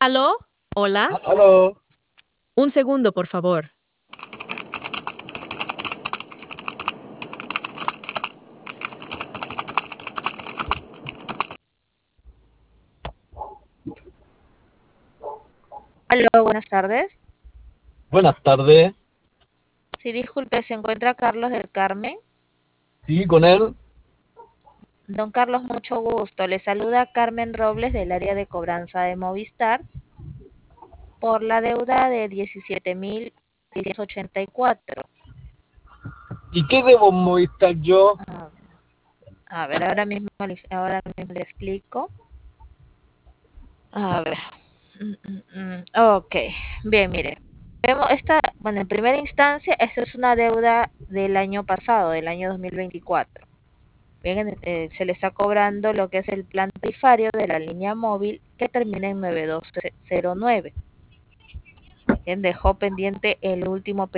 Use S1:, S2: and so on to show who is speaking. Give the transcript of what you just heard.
S1: ¿Aló? ¿Hola?
S2: Aló,
S1: Un segundo, por favor.
S3: Aló, buenas tardes.
S2: buenas tardes.
S3: Sí, disculpe, ¿se encuentra Carlos del Carmen?
S2: Sí, con él.
S3: Don Carlos, mucho gusto. Le saluda Carmen Robles del área de cobranza de Movistar por la deuda de 17.684.
S2: ¿Y qué debo Movistar yo?
S3: A a ver, ahora mismo le explico. A ver. Ok, bien, mire. Bueno, en primera instancia, esta es una deuda del año pasado, del año 2024. Bien, se le está cobrando lo que es el plan tarifario de la línea móvil que termina en 9209. Bien, dejó pendiente el último